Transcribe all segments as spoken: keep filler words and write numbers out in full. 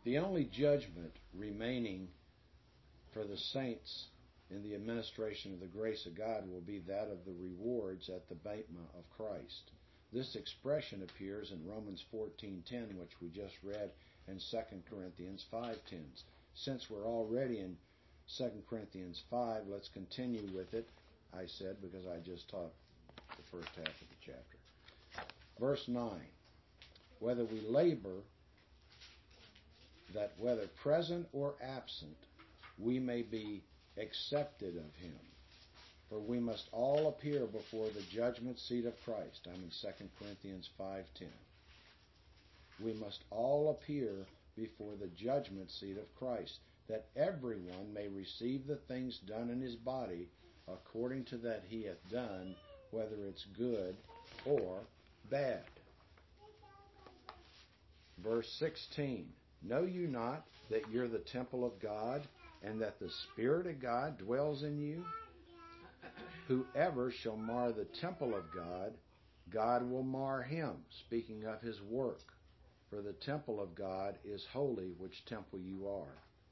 The only judgment remaining for the saints in the administration of the grace of God will be that of the rewards at the bema of Christ. This expression appears in Romans fourteen ten, which we just read, and Second Corinthians five ten. Since we're already in Second Corinthians five, let's continue with it, I said, because I just taught the first half of the chapter. Verse nine, whether we labor, that whether present or absent, we may be accepted of him. For we must all appear before the judgment seat of Christ. I'm in Second Corinthians five ten. We must all appear before the judgment seat of Christ, that everyone may receive the things done in his body according to that he hath done, whether it's good or bad. Verse sixteen, know you not that you're the temple of God, and that the Spirit of God dwells in you? Whoever shall mar the temple of God, God will mar him, speaking of his work. For the temple of God is holy, which temple you are.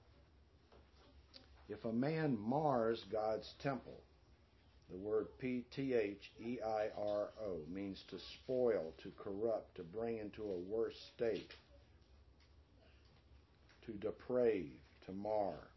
If a man mars God's temple, the word P T H E I R O means to spoil, to corrupt, to bring into a worse state, to deprave, to mar.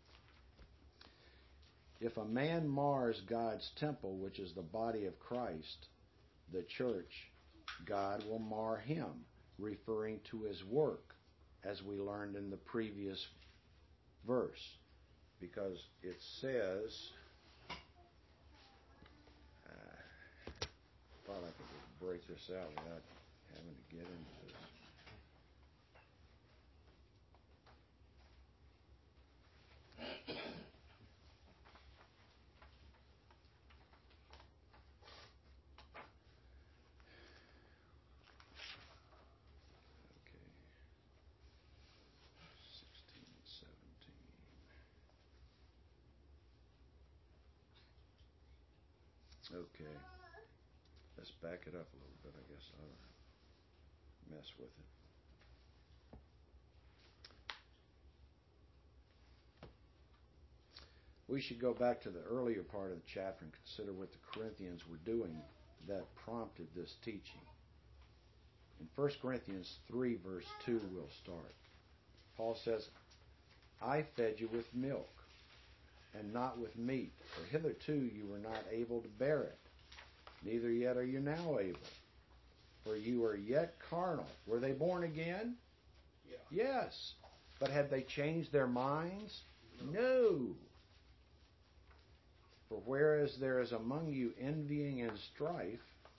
If a man mars God's temple, which is the body of Christ, the church, God will mar him, referring to his work, as we learned in the previous verse. Because it says, uh, thought I could just break this out without having to get into this. Okay, let's back it up a little bit. I guess I ought to mess with it. We should go back to the earlier part of the chapter and consider what the Corinthians were doing that prompted this teaching. In First Corinthians three, verse two, we'll start. Paul says, I fed you with milk, and not with meat, for hitherto you were not able to bear it, neither yet are you now able. For you are yet carnal. Were they born again? Yeah. Yes. But had they changed their minds? No. no. For whereas there is among you envying and strife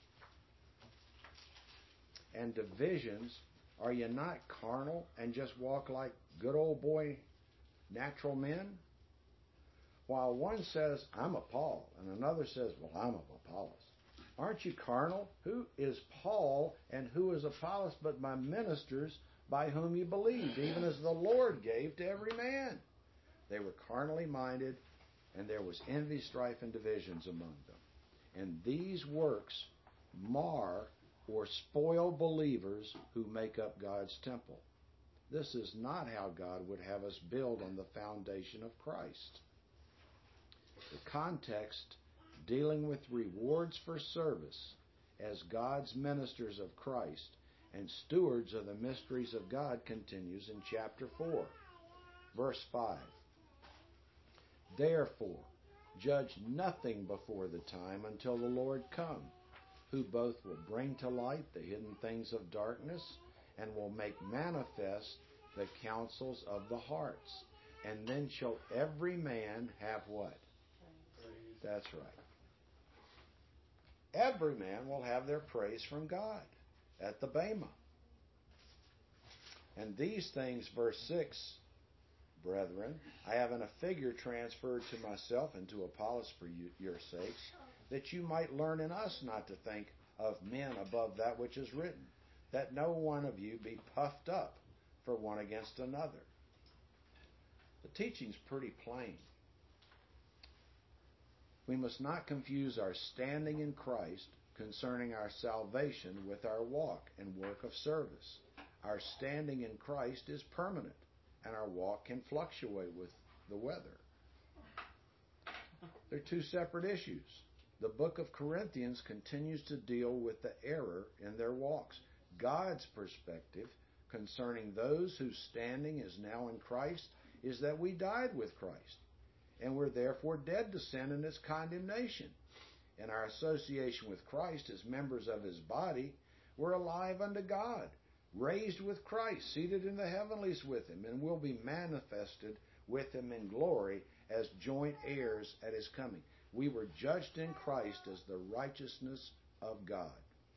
and divisions, are you not carnal and just walk like good old boy natural men? While one says, I'm of Paul, and another says, well, I'm of Apollos. Aren't you carnal? Who is Paul and who is Apollos but my ministers by whom you believed, even as the Lord gave to every man? They were carnally minded, and there was envy, strife, and divisions among them. And these works mar or spoil believers who make up God's temple. This is not how God would have us build on the foundation of Christ. The context dealing with rewards for service as God's ministers of Christ and stewards of the mysteries of God continues in chapter four, verse five. Therefore, judge nothing before the time until the Lord come, who both will bring to light the hidden things of darkness and will make manifest the counsels of the hearts. And then shall every man have what? Praise. That's right. Every man will have their praise from God at the Bema. And these things, verse six, brethren, I have in a figure transferred to myself and to Apollos for you, your sakes, that you might learn in us not to think of men above that which is written, that no one of you be puffed up for one against another. The teaching's pretty plain. We must not confuse our standing in Christ concerning our salvation with our walk and work of service. Our standing in Christ is permanent. and our walk can fluctuate with the weather. They're two separate issues. The book of Corinthians continues to deal with the error in their walks. God's perspective concerning those whose standing is now in Christ is that we died with Christ, and we're therefore dead to sin and its condemnation. In our association with Christ as members of His body, we're alive unto God, raised with Christ, seated in the heavenlies with Him, and will be manifested with Him in glory as joint heirs at His coming. We were judged in Christ as the righteousness of God.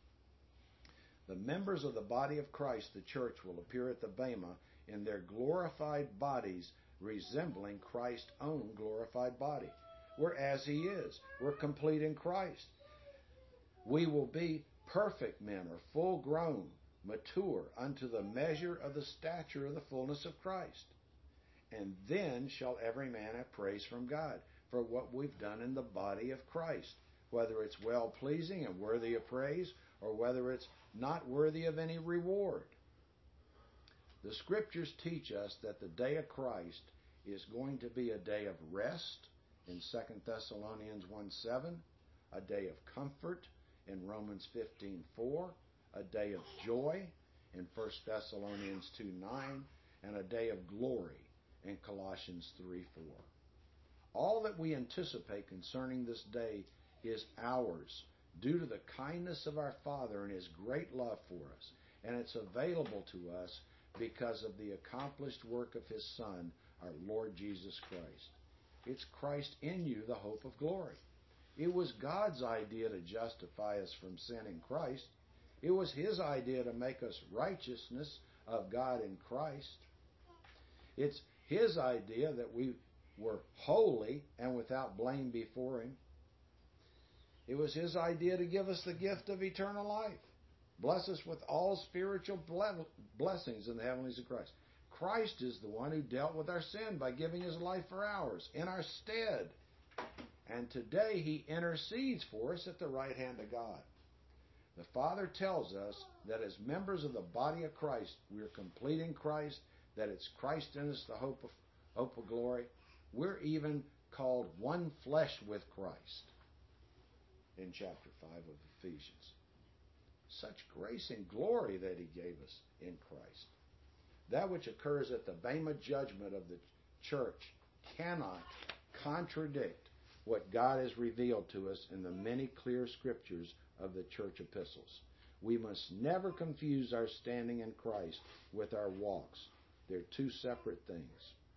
The members of the body of Christ, the church, will appear at the Bema in their glorified bodies, resembling Christ's own glorified body. We're as He is. We're complete in Christ. We will be perfect men, or full grown, mature, unto the measure of the stature of the fullness of Christ. And then shall every man have praise from God for what we've done in the body of Christ, whether it's well-pleasing and worthy of praise, or whether it's not worthy of any reward. The Scriptures teach us that the day of Christ is going to be a day of rest in Second Thessalonians one seven, a day of comfort in Romans fifteen four, a day of joy in First Thessalonians two nine, and a day of glory in Colossians three four. All that we anticipate concerning this day is ours due to the kindness of our Father and His great love for us, and it's available to us because of the accomplished work of His Son, our Lord Jesus Christ. It's Christ in you, the hope of glory. It was God's idea to justify us from sin in Christ. It was His idea to make us righteousness of God in Christ. It's His idea that we were holy and without blame before Him. It was His idea to give us the gift of eternal life. Bless us with all spiritual blessings in the heavenlies of Christ. Christ is the one who dealt with our sin by giving His life for ours in our stead. And today He intercedes for us at the right hand of God. The Father tells us that as members of the body of Christ, we are complete in Christ, that it's Christ in us, the hope of, hope of glory. We're even called one flesh with Christ in chapter five of Ephesians. Such grace and glory that He gave us in Christ. That which occurs at the Bema judgment of the church cannot contradict what God has revealed to us in the many clear scriptures of the church epistles. We must never confuse our standing in Christ with our walks. They're two separate things.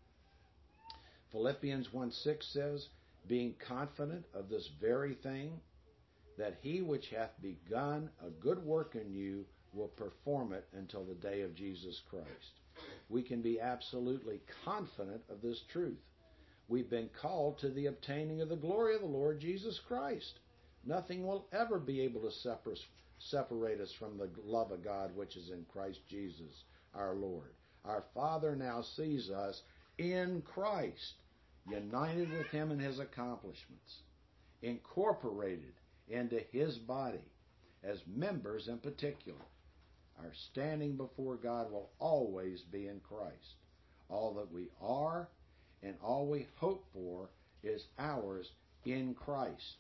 Philippians one six says, being confident of this very thing, that He which hath begun a good work in you will perform it until the day of Jesus Christ. We can be absolutely confident of this truth. We've been called to the obtaining of the glory of the Lord Jesus Christ. Nothing will ever be able to separate us from the love of God which is in Christ Jesus our Lord. Our Father now sees us in Christ, united with Him in His accomplishments, incorporated into His body as members in particular. Our standing before God will always be in Christ. All that we are and all we hope for is ours in Christ.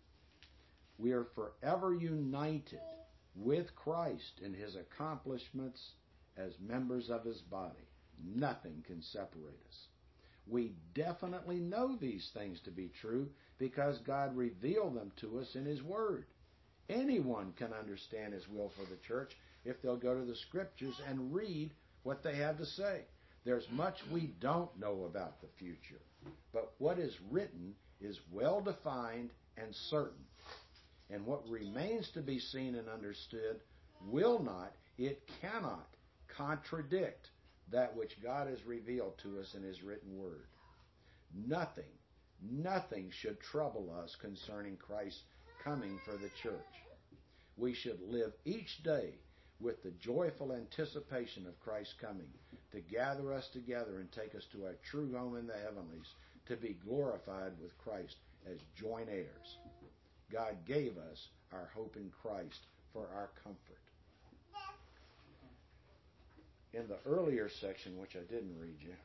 We are forever united with Christ in His accomplishments as members of His body. Nothing can separate us. We definitely know these things to be true because God revealed them to us in His Word. Anyone can understand His will for the church if they'll go to the Scriptures and read what they have to say. There's much we don't know about the future, but what is written is well defined and certain. And what remains to be seen and understood will not, it cannot contradict that which God has revealed to us in His written Word. Nothing, nothing should trouble us concerning Christ's coming for the church. We should live each day with the joyful anticipation of Christ's coming to gather us together and take us to our true home in the heavenlies, to be glorified with Christ as joint heirs. God gave us our hope in Christ for our comfort. in the earlier section, which I didn't read you,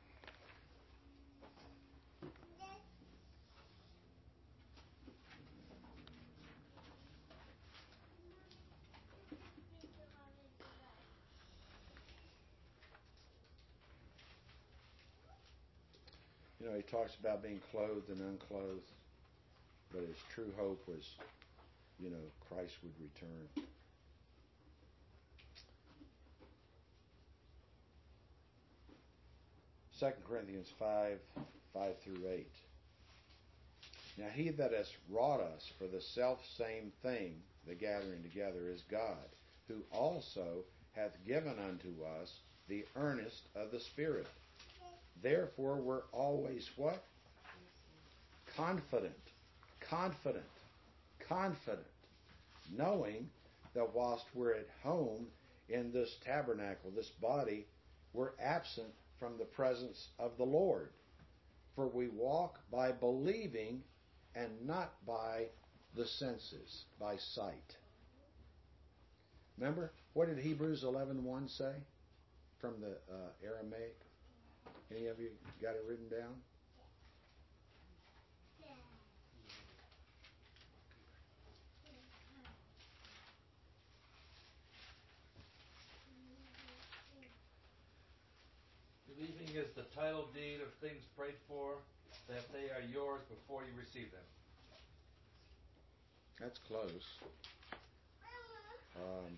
you know, he talks about being clothed and unclothed, but his true hope was, you know, Christ would return. Second Corinthians five, five through eight. Now he that has wrought us for the selfsame thing, the gathering together, is God, who also hath given unto us the earnest of the Spirit. Therefore we're always what? Confident, confident, confident, knowing that whilst we're at home in this tabernacle, this body, we're absent from the presence of the Lord. For we walk by believing and not by the senses, by sight. Remember, what did Hebrews eleven one say from the uh, Aramaic? Any of you got it written down? Believing is the title deed of things prayed for, that they are yours before you receive them. That's close. Um,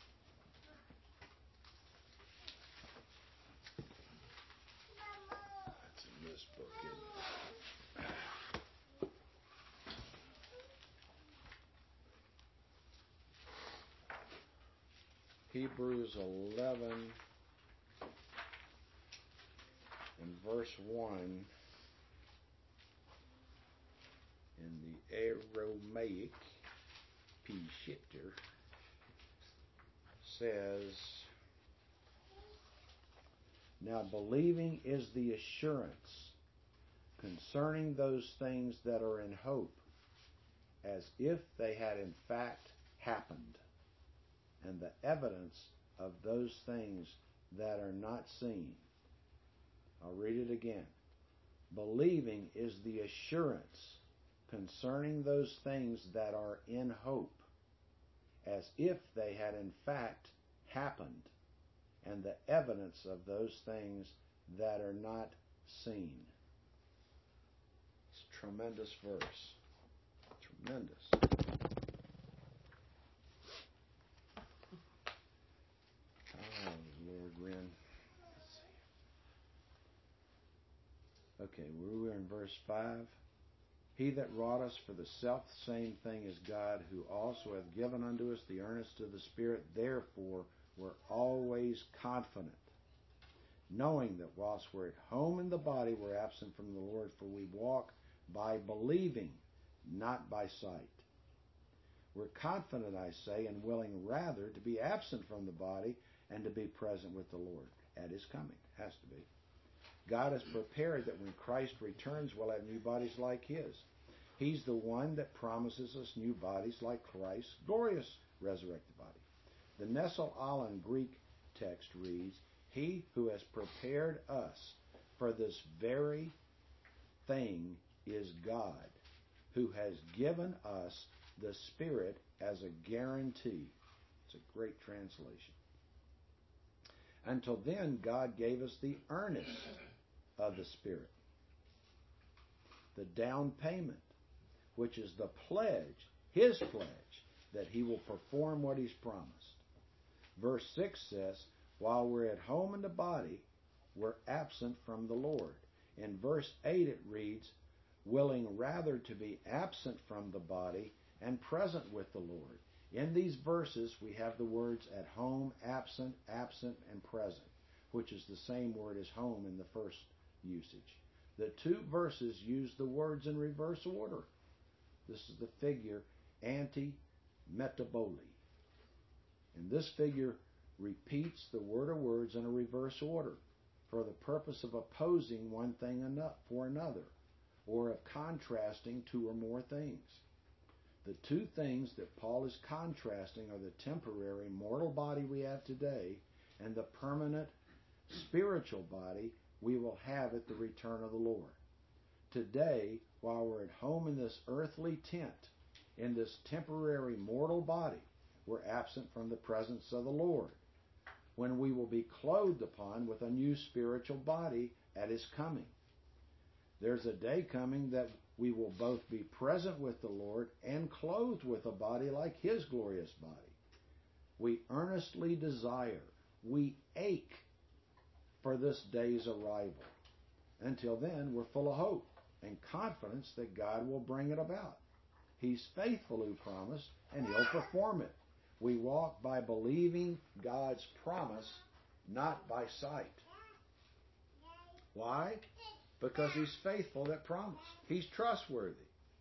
that's in this book, isn't it? Hebrews eleven and verse one in the Aramaic Peshitter says, now believing is the assurance concerning those things that are in hope, as if they had in fact happened, and the evidence of those things that are not seen. I'll read it again. Believing is the assurance concerning those things that are in hope, as if they had in fact happened, and the evidence of those things that are not seen. It's a tremendous verse. Tremendous. Oh, Lord, Ren. Okay, we were in verse five. He that wrought us for the selfsame thing is God, who also hath given unto us the earnest of the Spirit. Therefore, we're always confident, knowing that whilst we're at home in the body, we're absent from the Lord, for we walk by believing, not by sight. We're confident, I say, and willing rather to be absent from the body and to be present with the Lord at His coming. Has to be. God has prepared that when Christ returns, we'll have new bodies like His. He's the one that promises us new bodies like Christ's glorious resurrected body. The Nestle Aland Greek text reads, He who has prepared us for this very thing is God, who has given us the Spirit as a guarantee. It's a great translation. Until then, God gave us the earnest of the Spirit, the down payment, which is the pledge, His pledge, that He will perform what He's promised. Verse six says, while we're at home in the body, we're absent from the Lord. In verse eight it reads, willing rather to be absent from the body and present with the Lord. In these verses we have the words at home, absent, absent, and present, which is the same word as home in the first usage. The two verses use the words in reverse order. This is the figure anti-metabole. And this figure repeats the word or words in a reverse order for the purpose of opposing one thing for another, or of contrasting two or more things. The two things that Paul is contrasting are the temporary mortal body we have today and the permanent spiritual body we will have at the return of the Lord. Today, while we're at home in this earthly tent, in this temporary mortal body, we're absent from the presence of the Lord, when we will be clothed upon with a new spiritual body at His coming. There's a day coming that we will both be present with the Lord and clothed with a body like His glorious body. We earnestly desire, we ache for this day's arrival. Until then, we're full of hope and confidence that God will bring it about. He's faithful who promised, and He'll perform it. We walk by believing God's promise, not by sight. Why? Because He's faithful that promised. He's trustworthy.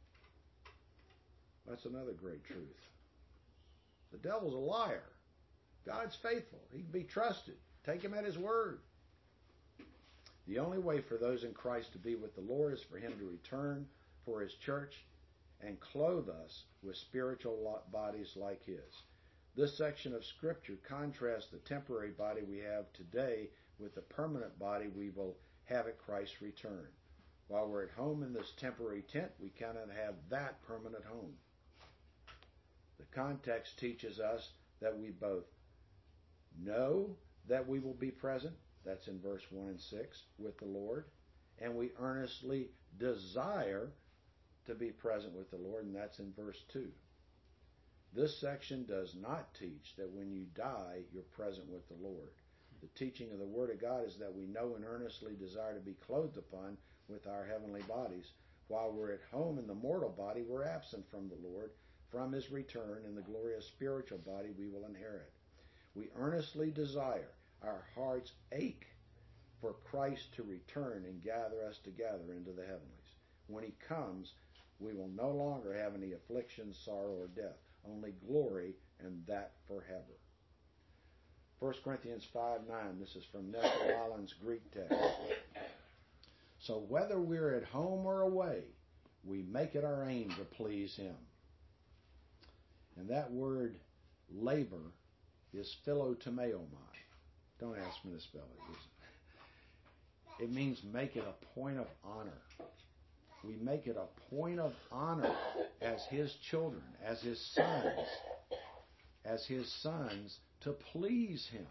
That's another great truth. The devil's a liar. God's faithful. He can be trusted. Take Him at His word. The only way for those in Christ to be with the Lord is for Him to return for His church and clothe us with spiritual bodies like His. This section of Scripture contrasts the temporary body we have today with the permanent body we will have at Christ's return. While we're at home in this temporary tent, we cannot have that permanent home. The context teaches us that we both know that we will be present, that's in verse one and six, with the Lord, and we earnestly desire to be present with the Lord, and that's in verse two. This section does not teach that when you die, you're present with the Lord. The teaching of the Word of God is that we know and earnestly desire to be clothed upon with our heavenly bodies. While we're at home in the mortal body, we're absent from the Lord, from His return in the glorious spiritual body we will inherit. We earnestly desire, our hearts ache for Christ to return and gather us together into the heavenlies. When He comes, we will no longer have any affliction, sorrow, or death, only glory, and that forever. First Corinthians five nine, this is from Nestor Aland's Greek text. So whether we're at home or away, we make it our aim to please Him. And that word labor is philotomeomai. Don't ask me to spell it. It means make it a point of honor. We make it a point of honor as His children, as His sons, as His sons to please Him.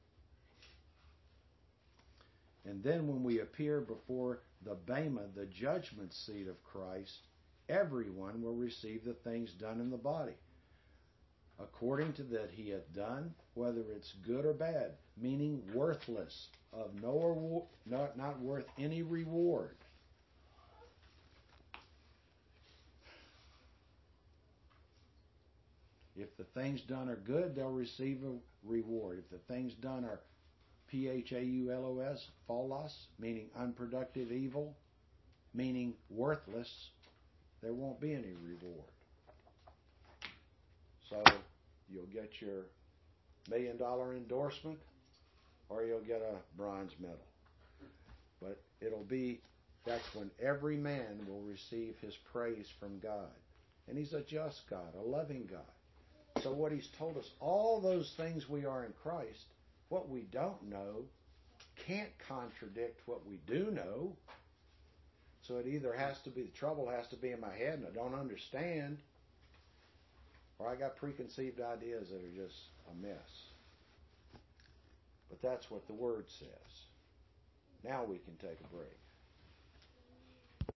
And then when we appear before the Bema, the judgment seat of Christ, everyone will receive the things done in the body, according to that He hath done, whether it's good or bad, meaning worthless, of no not, not worth any reward. If the things done are good, they'll receive a reward. If the things done are P H A U L O S, phaulos, meaning unproductive evil, meaning worthless, there won't be any reward. So you'll get your million dollar endorsement or you'll get a bronze medal. But it'll be, that's when every man will receive his praise from God. And He's a just God, a loving God. So what He's told us, all those things we are in Christ, what we don't know can't contradict what we do know. So it either has to be, the trouble has to be in my head and I don't understand, or I got preconceived ideas that are just a mess. But that's what the Word says. Now we can take a break.